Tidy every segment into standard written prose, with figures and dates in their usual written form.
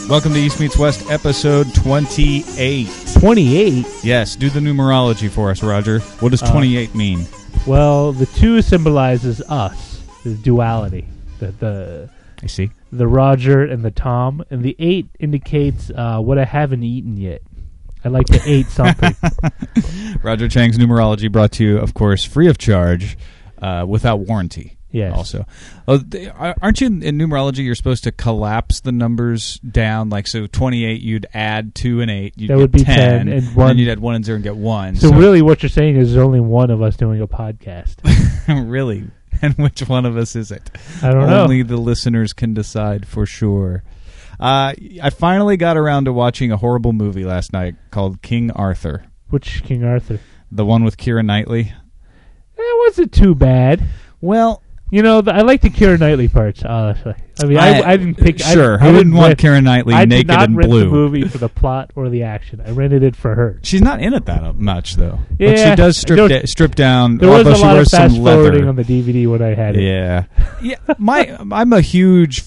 Welcome to East Meets West, episode 28. 28? Yes, do the numerology for us, Roger. What does 28 mean? Well, the 2 symbolizes us, the duality, the I see. the Roger and the Tom, and the 8 indicates what I haven't eaten yet. I like to eat something. Roger Chang's numerology brought to you, of course, free of charge, without warranty. Yes. Also, aren't you in numerology? You're supposed to collapse the numbers down, like so. 28, you'd add 2 and 8. You'd That get would be 10, and 1. Then you'd add 1 and 0 and get 1. So really, what you're saying is there's only one of us doing a podcast. Really, and which one of us is it? I don't know. Only the listeners can decide for sure. I finally got around to watching a horrible movie last night called King Arthur. Which King Arthur? The one with Keira Knightley. It wasn't too bad. Well, you know, I like the Keira Knightley parts, honestly. I mean, I didn't pick... Sure, I wouldn't want Keira Knightley naked and blue. I did not rent the movie for the plot or the action. I rented it for her. She's not in it that much, though. Yeah. But she does strip down. There was a lot of fast forwarding on the DVD when I had it. Yeah. I'm a huge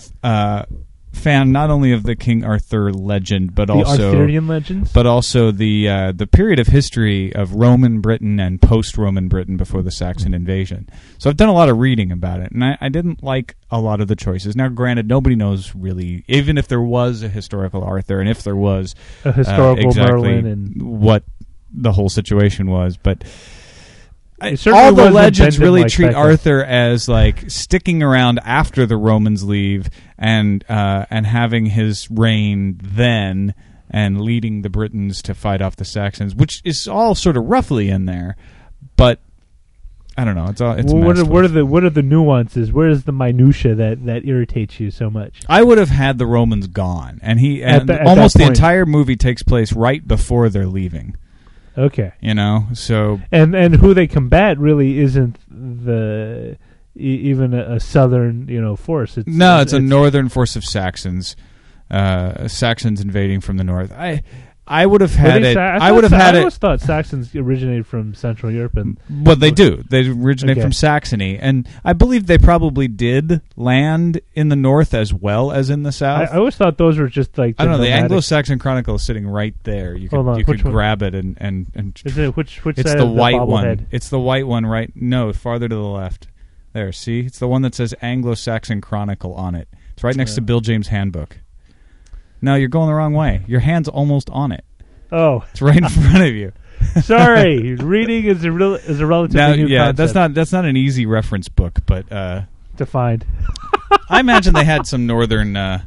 fan not only of the King Arthur legend, but the Arthurian legends, but also the period of history of Roman Britain and post-Roman Britain before the Saxon invasion. So I've done a lot of reading about it, and I didn't like a lot of the choices. Now, granted, nobody knows really, even if there was a historical Arthur, and if there was a historical exactly Merlin, and what the whole situation was, but. All the legends really like treat Arthur as like sticking around after the Romans leave and having his reign then and leading the Britons to fight off the Saxons, which is all sort of roughly in there, but I don't know. It's what are the nuances? Where is the minutia that irritates you so much? I would have had the Romans gone, and almost the entire movie takes place right before they're leaving. Okay, you know, so and who they combat really isn't even a southern force. It's a northern force of Saxons, Saxons invading from the north. I would have had it. I always thought Saxons originated from Central Europe, but they do. They originate from Saxony, and I believe they probably did land in the north as well as in the south. I always thought those were just like I don't know. The Anglo-Saxon Chronicle is sitting right there. You could grab it and. Is it which it's side the of white the one. Head? It's the white one, right? No, farther to the left. There, see, it's the one that says Anglo-Saxon Chronicle on it. It's right next to Bill James' Handbook. No, you're going the wrong way. Your hand's almost on it. Oh, it's right in front of you. Sorry, reading is a relatively new concept. That's not an easy reference book, but to find. I imagine they had some northern. I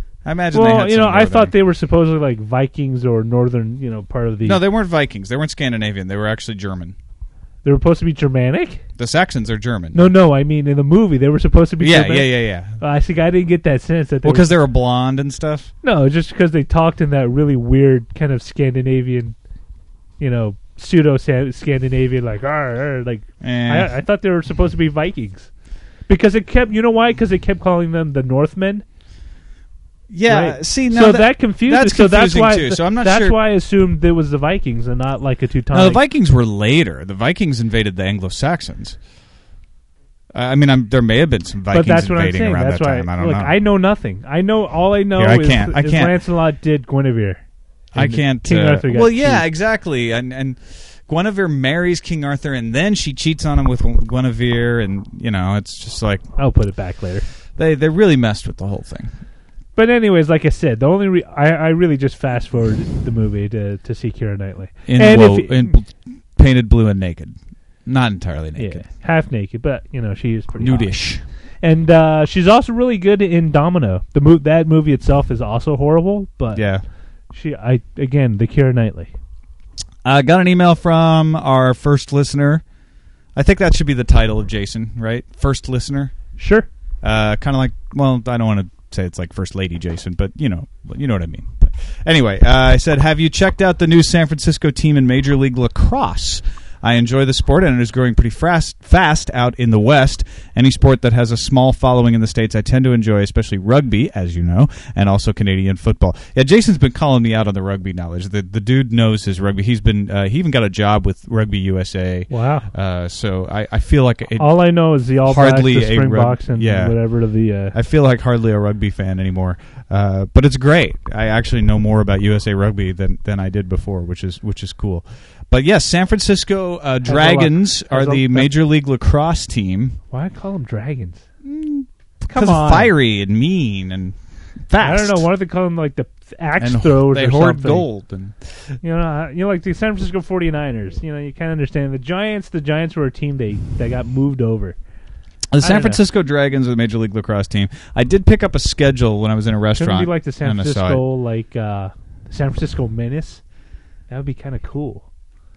thought they were supposedly like Vikings or northern, part of the. No, they weren't Vikings. They weren't Scandinavian. They were actually German. They were supposed to be Germanic? The Saxons are German. No. I mean, in the movie, they were supposed to be Germanic. Yeah. I think I didn't get that sense. Because they were blonde and stuff? No, just because they talked in that really weird kind of Scandinavian, pseudo-Scandinavian, like, I thought they were supposed to be Vikings. Because it kept, you know why? Because it kept calling them the Northmen. Yeah, right. See, now so that confused that's me. So confusing that's why, too. So I'm not that's sure. why I assumed it was the Vikings and not like a Teutonic. No, the Vikings were later. The Vikings invaded the Anglo-Saxons. I mean, there may have been some Vikings invading around that time. I don't know. I know nothing. All I know is Lancelot did Guinevere. I can't. King Arthur got exactly. And Guinevere marries King Arthur, and then she cheats on him with Guinevere, and it's just like I'll put it back later. They really messed with the whole thing. But anyways, like I said, the only I really just fast forwarded the movie to see Keira Knightley in painted blue and naked, not entirely naked, half naked, but she is pretty nudish. Hot. And she's also really good in Domino. That movie itself is also horrible, but the Keira Knightley. I got an email from our first listener. I think that should be the title of Jason, right? First listener. Sure. Kind of like, well, I don't want to say it's like First Lady Jason, but you know what I mean. But anyway, I said, have you checked out the new San Francisco team in Major League Lacrosse? I enjoy the sport, and it is growing pretty fast out in the West. Any sport that has a small following in the States I tend to enjoy, especially rugby, as you know, and also Canadian football. Yeah, Jason's been calling me out on the rugby knowledge. The dude knows his rugby. He's been he even got a job with Rugby USA. Wow. So I feel like all I know is the All Blacks, the Springboks, and whatever the. I feel like hardly a rugby fan anymore. But it's great. I actually know more about USA Rugby than I did before, which is cool. But yes, San Francisco Dragons are the Major League Lacrosse team. Why call them Dragons? Because fiery and mean and fast. I don't know. Why do they call them like the axe throwers? They hoard gold. And like the San Francisco 49ers. You kind of understand the Giants. The Giants were a team they got moved over. The San Francisco Dragons are the Major League Lacrosse team. I did pick up a schedule when I was in a restaurant. Shouldn't it be like the San Francisco, San Francisco Menace? That would be kind of cool.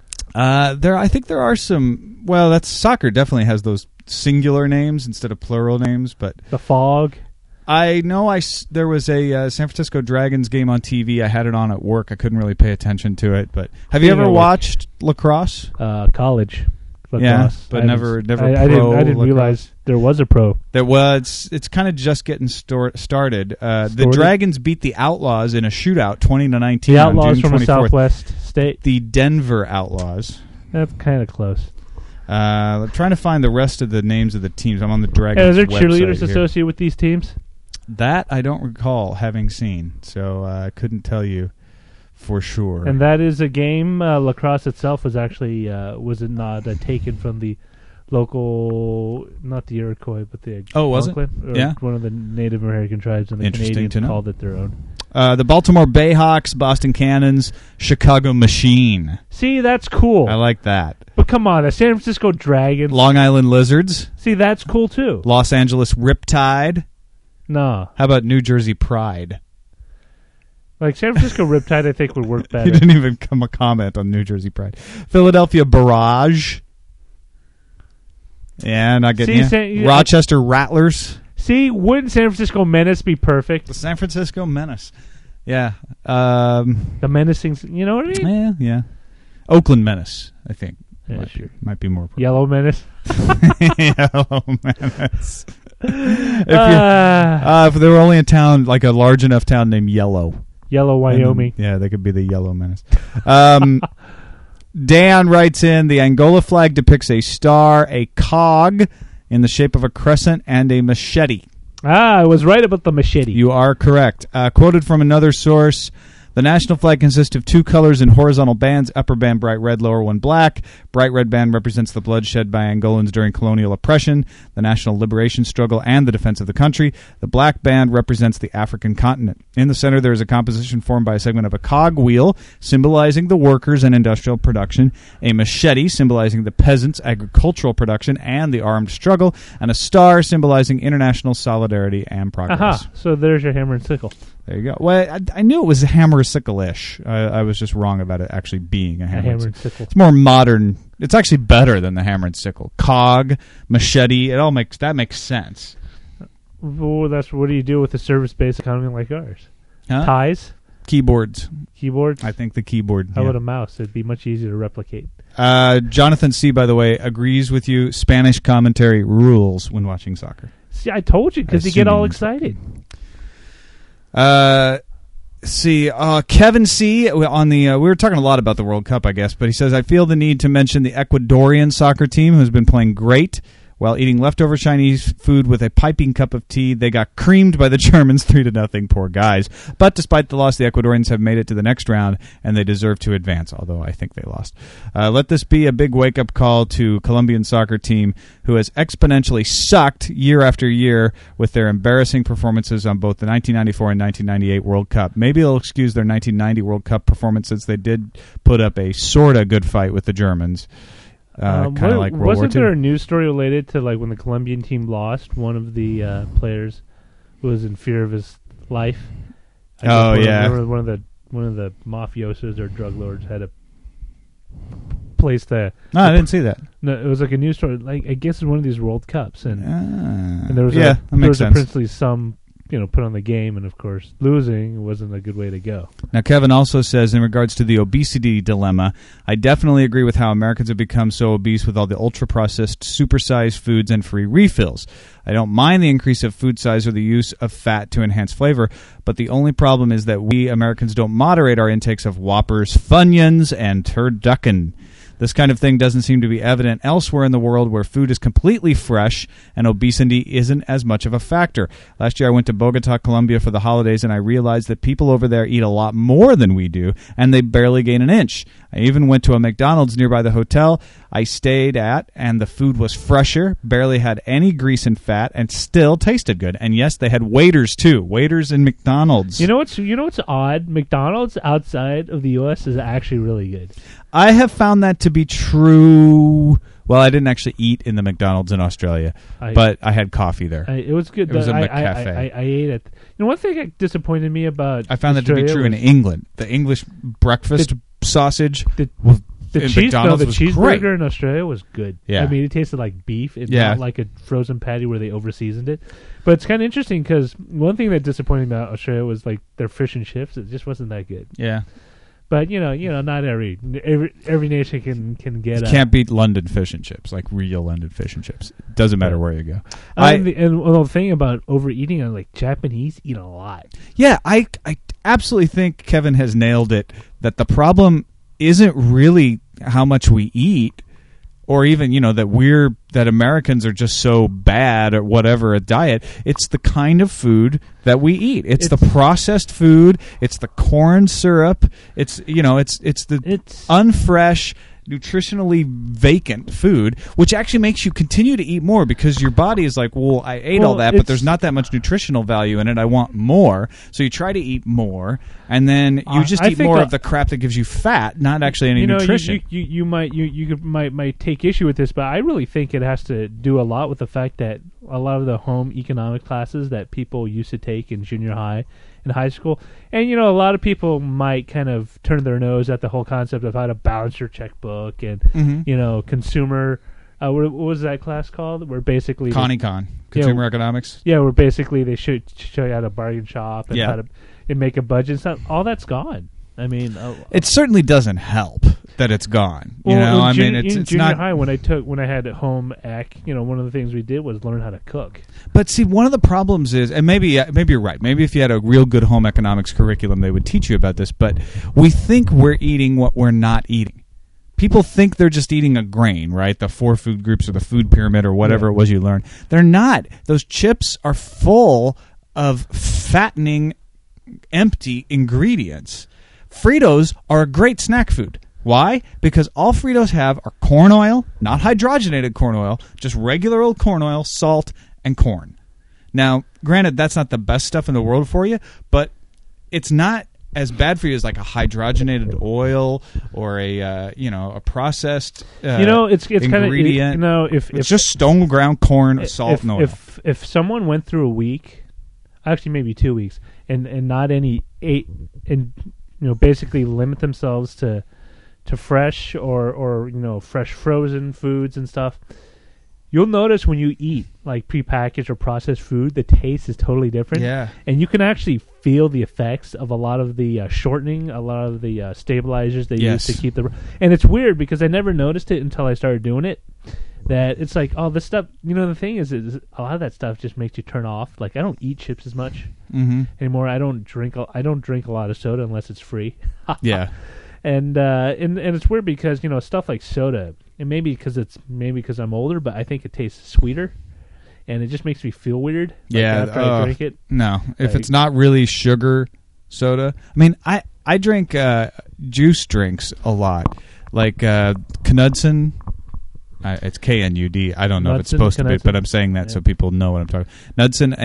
I think there are some. Well, that's soccer. Definitely has those singular names instead of plural names. But the Fog. I know. There was a San Francisco Dragons game on TV. I had it on at work. I couldn't really pay attention to it. But have you ever watched lacrosse? College. Lacrosse. Yeah, but never. I didn't realize there was a pro. There was. It's kind of just getting started. The Dragons beat the Outlaws in a shootout, 20-19. The Outlaws from a Southwest state. The Denver Outlaws. That's kind of close. I'm trying to find the rest of the names of the teams. I'm on the Dragons. Is there cheerleaders associated with these teams? That I don't recall having seen, so I couldn't tell you for sure. And that is a game. Lacrosse itself was actually was it not taken from the local, not the Iroquois, but the Algonquin? Was it? Yeah, one of the Native American tribes, and the Canadians called it their own. The Baltimore Bayhawks, Boston Cannons, Chicago Machine. See, that's cool. I like that. But come on, the San Francisco Dragons, Long Island Lizards. See, that's cool too. Los Angeles Riptide. No. How about New Jersey Pride? Like San Francisco Riptide, I think would work better. You didn't even come a comment on New Jersey Pride. Philadelphia Barrage. Yeah, not getting you. Rochester Rattlers. See, wouldn't San Francisco Menace be perfect? The San Francisco Menace. Yeah. The menacing, you know what I mean? Yeah. Oakland Menace, I think. Yeah, sure. Might be more. Yellow Menace. Yellow Menace. If they were only a town, like a large enough town named Yellow. Yellow, Wyoming. Yeah, they could be the Yellow Menace. Dan writes in, the Angola flag depicts a star, a cog in the shape of a crescent, and a machete. I was right about the machete. You are correct. Quoted from another source, the national flag consists of two colors in horizontal bands, upper band bright red, lower one black. Bright red band represents the blood shed by Angolans during colonial oppression, the national liberation struggle, and the defense of the country. The black band represents the African continent. In the center, there is a composition formed by a segment of a cog wheel, symbolizing the workers and industrial production, a machete, symbolizing the peasants' agricultural production and the armed struggle, and a star, symbolizing international solidarity and progress. Aha, so there's your hammer and sickle. There you go. Well, I knew it was a hammer and sickle-ish. I was just wrong about it actually being a hammer and sickle. It's more modern. It's actually better than the hammer and sickle. Cog, machete, that makes sense. Well, what do you do with a service-based economy like ours? Huh? Ties? Keyboards. Keyboards? I think the keyboard. How about a mouse? It'd be much easier to replicate. Jonathan C., by the way, agrees with you. Spanish commentary rules when watching soccer. See, I told you, because you get all excited. Kevin C. on the we were talking a lot about the World Cup, I guess, but he says, I feel the need to mention the Ecuadorian soccer team who's been playing great. While eating leftover Chinese food with a piping cup of tea, they got creamed by the Germans 3-0, poor guys. But despite the loss, the Ecuadorians have made it to the next round, and they deserve to advance, although I think they lost. Let this be a big wake-up call to Colombian soccer team, who has exponentially sucked year after year with their embarrassing performances on both the 1994 and 1998 World Cup. Maybe they'll excuse their 1990 World Cup performance, since they did put up a sort of good fight with the Germans. Kind of like World War II. Wasn't there a news story related to when the Colombian team lost, one of the players who was in fear of his life? One of the mafiosos or drug lords had a place to. No, I didn't see that. No, it was like a news story. I guess in one of these World Cups, and there was that makes sense. Apparently some put on the game, and of course losing wasn't a good way to go. Now, Kevin also says, in regards to the obesity dilemma, I definitely agree with how Americans have become so obese with all the ultra-processed, supersized foods and free refills. I don't mind the increase of food size or the use of fat to enhance flavor, but the only problem is that we Americans don't moderate our intakes of Whoppers, Funyuns, and turducken. This kind of thing doesn't seem to be evident elsewhere in the world where food is completely fresh and obesity isn't as much of a factor. Last year I went to Bogota, Colombia for the holidays, and I realized that people over there eat a lot more than we do, and they barely gain an inch. I even went to a McDonald's nearby the hotel I stayed at, and the food was fresher, barely had any grease and fat, and still tasted good. And yes, they had waiters too. Waiters in McDonald's. You know what's odd? McDonald's outside of the U.S. is actually really good. I have found that to be true. Well, I didn't actually eat in the McDonald's in Australia, but I had coffee there. It was good. It was a McCafe. I ate it. One thing that disappointed me about I found Australia that to be true in England. The English breakfast sausage. The cheeseburger in Australia was good. Yeah. I mean, it tasted like beef. It's not like a frozen patty where they over-seasoned it. But it's kind of interesting because one thing that disappointed me about Australia was like their fish and chips. It just wasn't that good. Yeah. But not every nation can get. You can't beat London fish and chips, like real London fish and chips. Doesn't matter where you go. And the thing about overeating, like Japanese eat a lot. Yeah, I absolutely think Kevin has nailed it. That the problem isn't really how much we eat, or even that Americans are just so bad at whatever a diet. It's the kind of food that we eat. It's the processed food. It's the corn syrup. It's the unfresh, nutritionally vacant food, which actually makes you continue to eat more because your body is like, well, I ate all that, but there's not that much nutritional value in it. I want more. So you try to eat more, and then you just eat more of the crap that gives you fat, not actually any nutrition. You might take issue with this, but I really think it has to do a lot with the fact that a lot of the home economic classes that people used to take in junior high and high school, and a lot of people might kind of turn their nose at the whole concept of how to balance your checkbook and consumer. What was that class called? Where basically consumer economics. Yeah, where basically they show you how to bargain shop and how to make a budget and stuff. All that's gone. I mean, it certainly doesn't help that it's gone. In junior high when I had home ec, one of the things we did was learn how to cook. But see, one of the problems is, and maybe you're right. Maybe if you had a real good home economics curriculum, they would teach you about this. But we think we're eating what we're not eating. People think they're just eating a grain, right? The 4 food groups or the food pyramid or whatever it was you learned. They're not. Those chips are full of fattening, empty ingredients. Fritos are a great snack food. Why? Because all Fritos have are corn oil, not hydrogenated corn oil, just regular old corn oil, salt, and corn. Now, granted, that's not the best stuff in the world for you, but it's not as bad for you as like a hydrogenated oil or a processed it's ingredient. Kind of it's just stone ground corn, salt, and oil. If someone went through a week, actually maybe 2 weeks, and not any ate and basically limit themselves to fresh or fresh frozen foods and stuff, you'll notice when you eat like prepackaged or processed food, the taste is totally different. Yeah. And you can actually feel the effects of a lot of the shortening, a lot of the stabilizers they use to keep the... And it's weird because I never noticed it until I started doing it. That it's like, oh, this stuff... the thing is a lot of that stuff just makes you turn off. Like, I don't eat chips as much anymore. I don't drink a lot of soda unless it's free. Yeah. And it's weird because stuff like soda, and maybe because I'm older, but I think it tastes sweeter, and it just makes me feel weird. After I drink it. No, if it's not really sugar soda. I mean, I drink juice drinks a lot, like Knudsen. It's KNUD. I don't know if it's supposed to be, but I'm saying that so people know what I'm talking about. Knudsen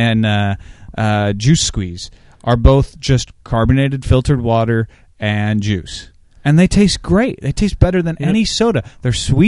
and Juice Squeeze are both just carbonated filtered water and juice. And they taste great. They taste better than any soda. They're sweet.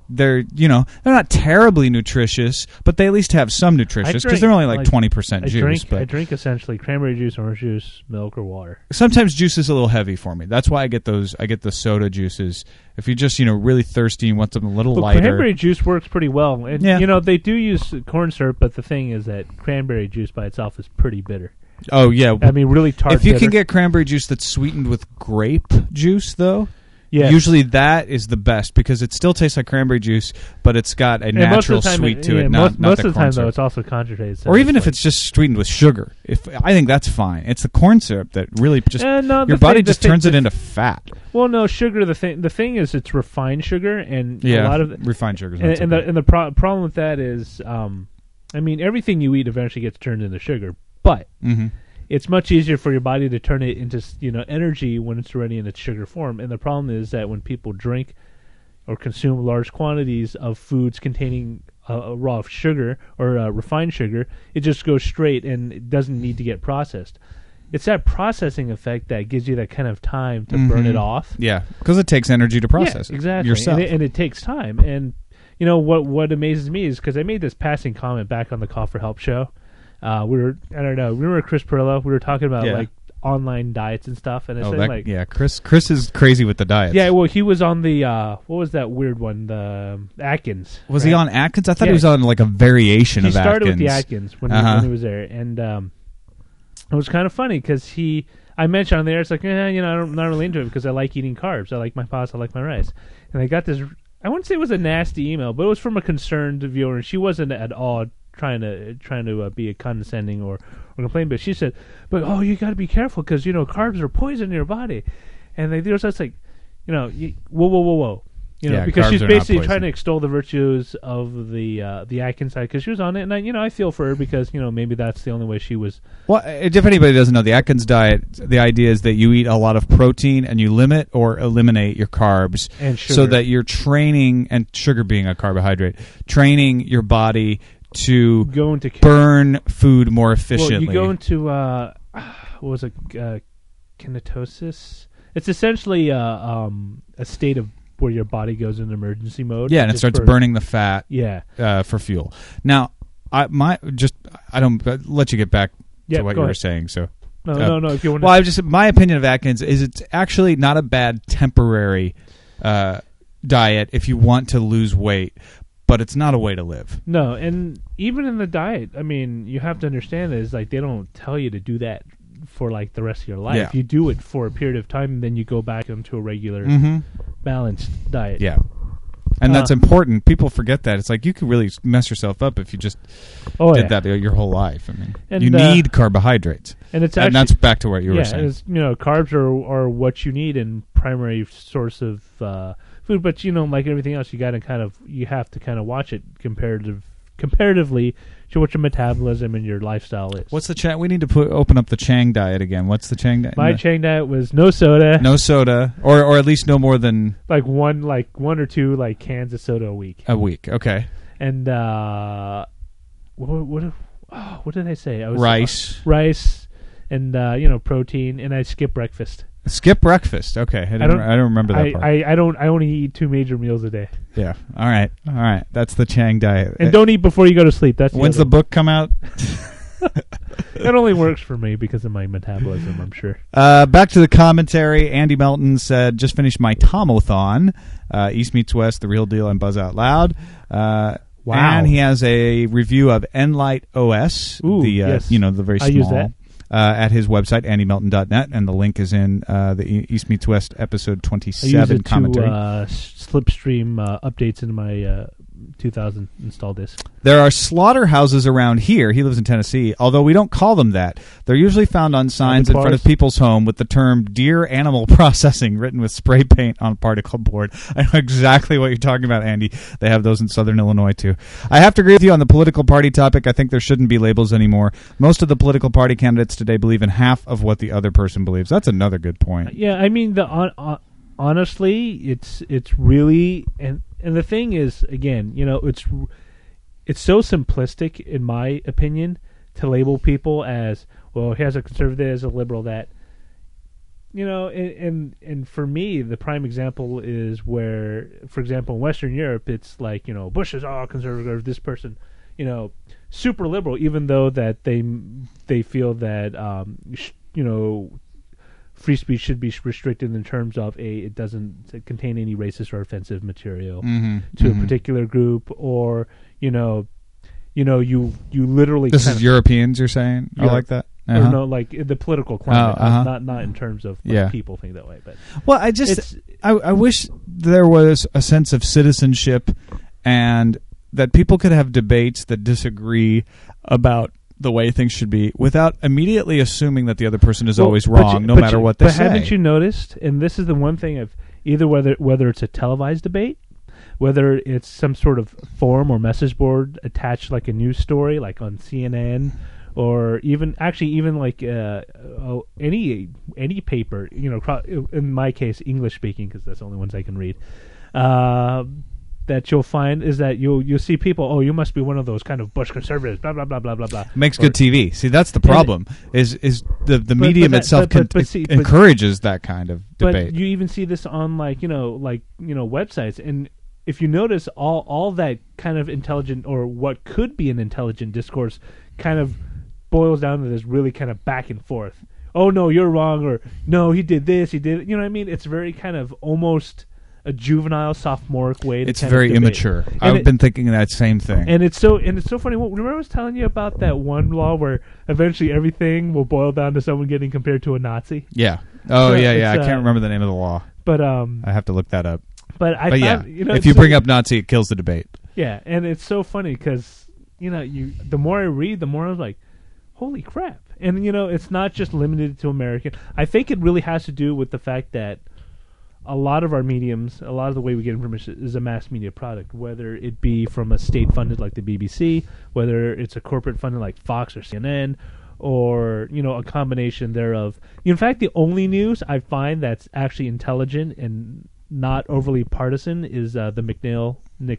they're not terribly nutritious, but they at least have some nutritious because they're only like 20% juice. I drink essentially cranberry juice, orange juice, milk, or water. Sometimes juice is a little heavy for me. That's why I get those. I get the soda juices. If you're just really thirsty and want something a little lighter. Cranberry juice works pretty well, and they do use corn syrup, but the thing is that cranberry juice by itself is pretty bitter. Oh yeah, I mean really tart. If you can get cranberry juice that's sweetened with grape juice, though. Yes. Usually that is the best because it still tastes like cranberry juice, but it's got a natural sweet to it. Most not of the time, syrup. though, it's also concentrated. Or even if it's just sweetened with sugar. I think that's fine. It's the corn syrup that really just your body just turns it into fat. Well, no, sugar. The thing is, it's refined sugar, and a lot of refined sugar. And the problem with that is, everything you eat eventually gets turned into sugar, but. Mm-hmm. It's much easier for your body to turn it into energy when it's already in its sugar form. And the problem is that when people drink or consume large quantities of foods containing raw sugar or refined sugar, it just goes straight and it doesn't need to get processed. It's that processing effect that gives you that kind of time to burn it off. Yeah, because it takes energy to process it exactly. yourself. And it takes time. And what amazes me is because I made this passing comment back on the Call for Help show. We remember Chris Perillo? We were talking about like online diets and stuff, and I said Chris is crazy with the diets. Yeah, well, he was on the what was that weird one? The Atkins. Was he on Atkins? I thought he was on like a variation of Atkins. He started with the Atkins when he was there, and it was kind of funny because I mentioned on there, it's like I'm not really into it because I like eating carbs. I like my pasta, I like my rice, and I got this. I wouldn't say it was a nasty email, but it was from a concerned viewer, and she wasn't at all trying to be a condescending or complain, but she said, "But you got to be careful because carbs are poison in your body," and they were just like, whoa, because she's basically trying to extol the virtues of the Atkins side because she was on it, and I feel for her because maybe that's the only way she was. Well, if anybody doesn't know, the Atkins diet, the idea is that you eat a lot of protein and you limit or eliminate your carbs, and sugar. So that you're training, and sugar being a carbohydrate, training your body to burn food more efficiently. Well, you go into what was it, ketosis? It's essentially a state of where your body goes into emergency mode. Yeah, and it starts burning the fat. Yeah, for fuel. Now, I don't let you get back to what you were saying. So no. If you want. Well, my opinion of Atkins is it's actually not a bad temporary diet if you want to lose weight. But it's not a way to live. No, and even in the diet, you have to understand is like they don't tell you to do that for like the rest of your life. Yeah. You do it for a period of time, and then you go back into a regular balanced diet. Yeah, and that's important. People forget that. It's like you could really mess yourself up if you just did that your whole life. You need carbohydrates, and it's and that's back to what you were saying. Carbs are what you need and primary source of food, but like everything else, you have to kind of watch it comparatively to what your metabolism and your lifestyle is. What's the Chang? We need to open up the Chang diet again. What's the Chang diet? My Chang diet was no soda, or at least no more than like one or two like cans of soda a week. Okay. And what did I say? I was rice, and protein, and I skip breakfast. Skip breakfast. Okay, I don't remember that part. I only eat 2 major meals a day. Yeah. All right. That's the Chang diet. And don't eat before you go to sleep. When's the book come out? That only works for me because of my metabolism, I'm sure. Back to the commentary. Andy Melton said, "Just finished my Tomathon, East Meets West, The Real Deal, and Buzz Out Loud." Wow. And he has a review of Enlight OS. Ooh, yes. The very small. I use that. At his website, andymelton.net, and the link is in the East Meets West episode 27 I use it commentary. To slipstream updates into my 2000 install disk. There are slaughterhouses around here. He lives in Tennessee, although we don't call them that. They're usually found on signs in front of people's home with the term deer animal processing written with spray paint on a particle board. I know exactly what you're talking about, Andy. They have those in Southern Illinois, too. I have to agree with you on the political party topic. I think there shouldn't be labels anymore. Most of the political party candidates today believe in half of what the other person believes. That's another good point. Yeah, honestly, it's really... And the thing is, again, it's so simplistic, in my opinion, to label people as, well, here's a conservative, as a liberal, that and for me, the prime example is where, for example, in Western Europe, it's like, Bush is all conservative, this person, super liberal, even though that they feel that, free speech should be restricted in terms of it doesn't contain any racist or offensive material to a particular group, or, you literally... This is Europeans, you're saying? I like that? Or no, like the political climate, not in terms of people think that way. But well, I wish there was a sense of citizenship, and that people could have debates that disagree about the way things should be without immediately assuming that the other person is always wrong, no matter what they say. But haven't you noticed? And this is the one thing of either whether it's a televised debate, whether it's some sort of forum or message board attached like a news story, like on CNN. Or even like any paper, in my case, English speaking, because that's the only ones I can read. That you'll find is that you'll see people. Oh, you must be one of those kind of Bush conservatives. Blah blah blah blah blah blah. Makes good TV. See, that's the problem. Is the medium itself encourages that kind of debate. But you even see this on websites, and if you notice, all that kind of intelligent or what could be an intelligent discourse kind of boils down to this really kind of back and forth. Oh no, you're wrong, or no, he did this, he did. You know what I mean? It's very kind of almost a juvenile, sophomoric way to. It's very immature. I've been thinking that same thing. And it's so funny. Remember I was telling you about that one law where eventually everything will boil down to someone getting compared to a Nazi? Yeah. Oh so yeah. I can't remember the name of the law. But I have to look that up. But yeah, if you bring up Nazi, it kills the debate. Yeah, and it's so funny because the more I read, the more I was like, holy crap. And, it's not just limited to American. I think it really has to do with the fact that a lot of our mediums, a lot of the way we get information is a mass media product, whether it be from a state-funded like the BBC, whether it's a corporate funded like Fox or CNN, or, a combination thereof. In fact, the only news I find that's actually intelligent and not overly partisan is the Nick Neal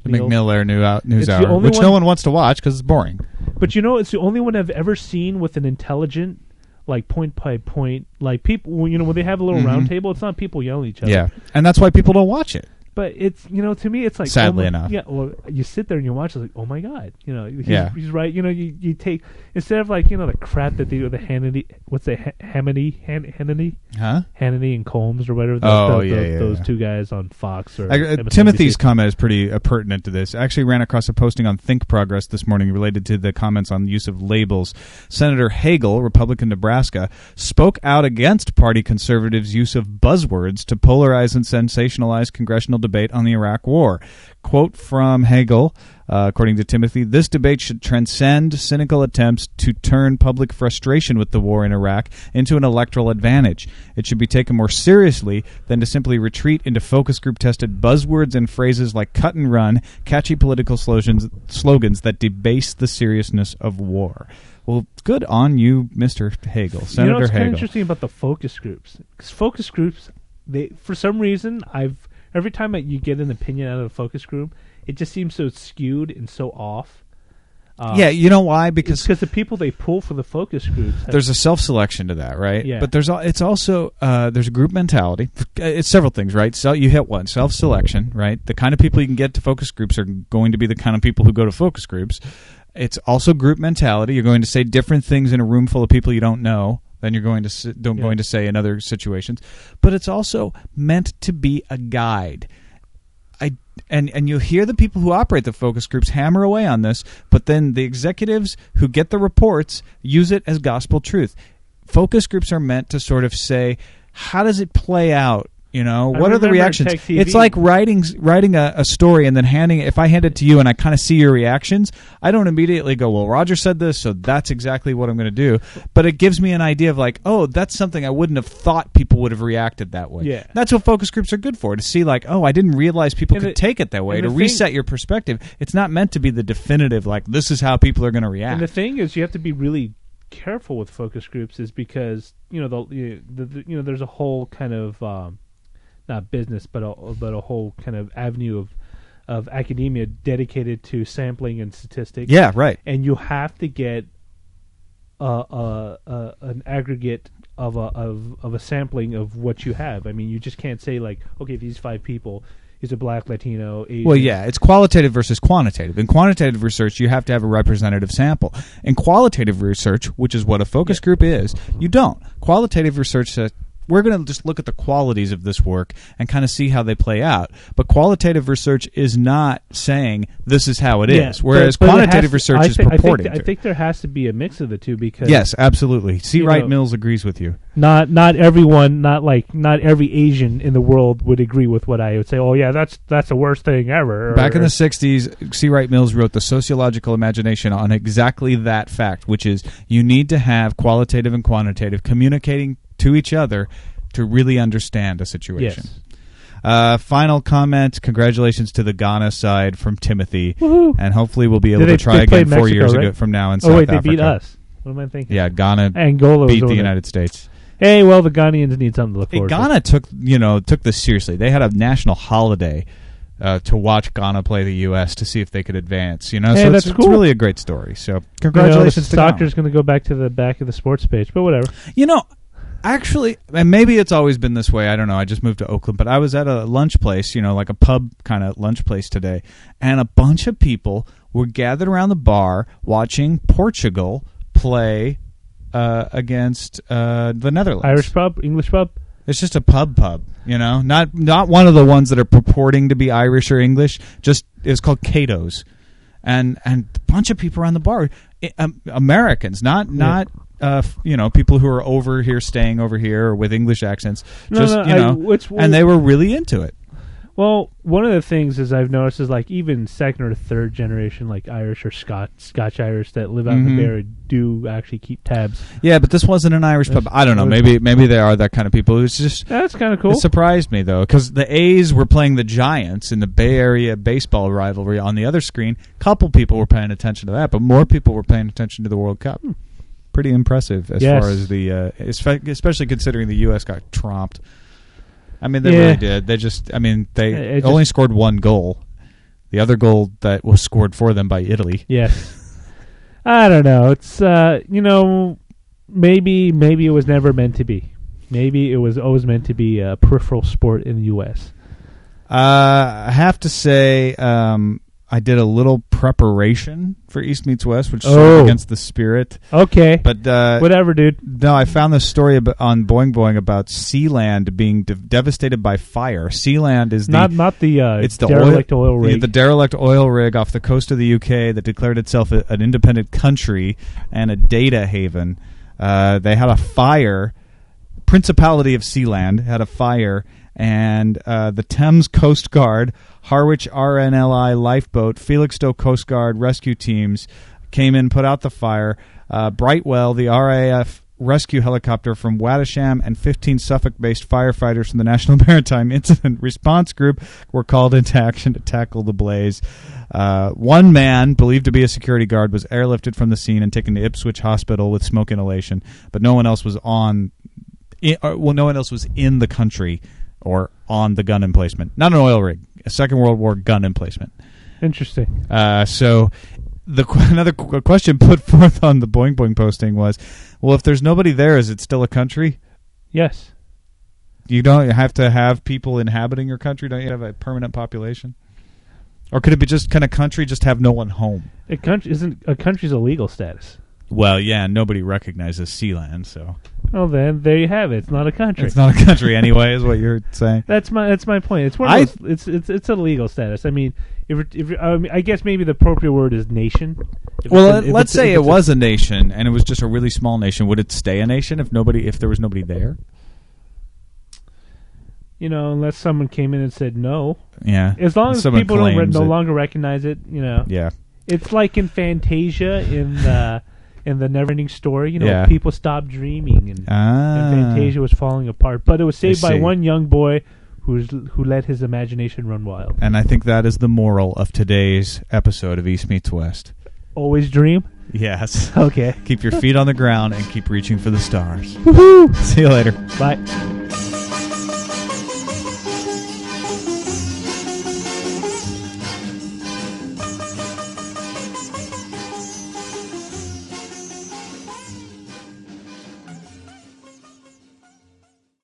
News Hour, which no one wants to watch because it's boring. But it's the only one I've ever seen with an intelligent, like point by point, like people. When they have a little round table, it's not people yelling at each other. Yeah, and that's why people don't watch it. But it's to me it's like sadly enough. Yeah, well, you sit there and you watch it's like, oh my god, he's right. You take instead of like the crap that they do, the Hannity, what's that, Hannity, Hannity and Combs or whatever. Those two guys on Fox or Timothy's comment is pretty pertinent to this. I actually ran across a posting on Think Progress this morning related to the comments on the use of labels. Senator Hagel, Republican Nebraska, spoke out against party conservatives' use of buzzwords to polarize and sensationalize congressional debate on the Iraq War. Quote from Hagel, according to Timothy, "This debate should transcend cynical attempts to turn public frustration with the war in Iraq into an electoral advantage. It should be taken more seriously than to simply retreat into focus group tested buzzwords and phrases like cut and run, catchy political slogans that debase the seriousness of war." Well, good on you, Mr. Hagel, Senator what's Hagel. Kind of interesting about the focus groups, because focus groups, for some reason, every time you get an opinion out of a focus group, it just seems so skewed and so off. Yeah, you know why? Because the people they pull for the focus groups. There's a self-selection to that, right? Yeah. But there's a group mentality. It's several things, right? So you hit one, self-selection, right? The kind of people you can get to focus groups are going to be the kind of people who go to focus groups. It's also group mentality. You're going to say different things in a room full of people you don't know than you're going to say in other situations. But it's also meant to be a guide. And you'll hear the people who operate the focus groups hammer away on this, but then the executives who get the reports use it as gospel truth. Focus groups are meant to sort of say, how does it play out? What are the reactions? It's like writing a story and then if I hand it to you and I kind of see your reactions, I don't immediately go, well, Roger said this, so that's exactly what I'm going to do. But it gives me an idea of like, oh, that's something I wouldn't have thought people would have reacted that way. Yeah. That's what focus groups are good for, to see like, oh, I didn't realize people could take it that way, to reset your perspective. It's not meant to be the definitive, like, this is how people are going to react. And the thing is, you have to be really careful with focus groups is because, there's a whole kind of... not business, but a whole kind of avenue of academia dedicated to sampling and statistics. Yeah, right. And you have to get an aggregate a sampling of what you have. I mean, you just can't say like, okay, these 5 people is a black, Latino, Asian. Well, yeah, it's qualitative versus quantitative. In quantitative research, you have to have a representative sample. In qualitative research, which is what a focus group is, you don't. Qualitative research says, we're going to just look at the qualities of this work and kind of see how they play out. But qualitative research is not saying this is how it is, whereas but quantitative research is purporting I think there has to be a mix of the two because yes, absolutely. C. Wright Mills agrees with you. Not everyone, not every Asian in the world would agree with what I would say. Oh yeah, that's the worst thing ever. Back in the 60s, C. Wright Mills wrote The Sociological Imagination on exactly that fact, which is you need to have qualitative and quantitative communicating to each other to really understand a situation. Yes. Final comment, congratulations to the Ghana side from Timothy. Woohoo. And hopefully we'll be able to try again 4 years ago from now in South Africa. Oh wait, they beat us. What am I thinking? Yeah, Ghana Angola beat the United States. Hey, well, the Ghanaians need something to look forward to. Ghana took this seriously. They had a national holiday to watch Ghana play the U.S. to see if they could advance. Hey, so that's it's cool. really a great story. So congratulations to Ghana. Soccer's going to go back to the back of the sports page, but whatever. Actually, and maybe it's always been this way. I don't know. I just moved to Oakland, but I was at a lunch place, like a pub kind of lunch place today, and a bunch of people were gathered around the bar watching Portugal play against the Netherlands. Irish pub, English pub. It's just a pub, not one of the ones that are purporting to be Irish or English. Just it's called Cato's, and a bunch of people around the bar, Americans, not people who are staying over here or with English accents, and they were really into it. Well, one of the things is I've noticed is like even second or third generation like Irish or Scotch Irish that live out in the Bay Area do actually keep tabs. Yeah, but this wasn't an Irish pub. I don't know. Maybe they are that kind of people. It's just that's kind of cool. It surprised me though because the A's were playing the Giants in the Bay Area baseball rivalry on the other screen. A couple people were paying attention to that, but more people were paying attention to the World Cup. Pretty impressive as far as the especially considering the U.S. got tromped. I mean, they really did. They only scored one goal. The other goal that was scored for them by Italy. Yes. I don't know. It's maybe it was never meant to be. Maybe it was always meant to be a peripheral sport in the U.S. I have to say, I did a little preparation for East Meets West, which is against the spirit. Okay. But whatever, dude. No, I found this story on Boing Boing about Sealand being devastated by fire. Sealand is not the it's the derelict oil rig. The derelict oil rig off the coast of the UK that declared itself an independent country and a data haven. They had a fire. Principality of Sealand had a fire, and the Thames Coast Guard, Harwich RNLI lifeboat, Felixstowe Coast Guard rescue teams came in, put out the fire. Brightwell, the RAF rescue helicopter from Wattisham, and 15 Suffolk-based firefighters from the National Maritime Incident Response Group were called into action to tackle the blaze. One man, believed to be a security guard, was airlifted from the scene and taken to Ipswich Hospital with smoke inhalation, but no one else was no one else was in the country or on the gun emplacement. Not an oil rig. A Second World War gun emplacement. Interesting. So another question put forth on the Boing Boing posting was, well, if there's nobody there, is it still a country? Yes. You don't have to have people inhabiting your country? Don't you have a permanent population? Or could it be just kind of country, just have no one home? A country's a legal status. Well, yeah, nobody recognizes Sealand, so. Well, then there you have it. It's not a country. It's not a country anyway, is what you're saying. That's my point. It's one of those, it's a legal status. I mean, I guess maybe the appropriate word is nation. Let's say it was a nation and it was just a really small nation. Would it stay a nation if there was nobody there? Unless someone came in and said no. Yeah. As long as people no longer recognize it, Yeah. It's like in Fantasia in the Neverending Story, people stopped dreaming and Fantasia was falling apart. But it was saved by one young boy who let his imagination run wild. And I think that is the moral of today's episode of East Meets West. Always dream? Yes. Okay. Keep your feet on the ground and keep reaching for the stars. Woohoo! See you later. Bye.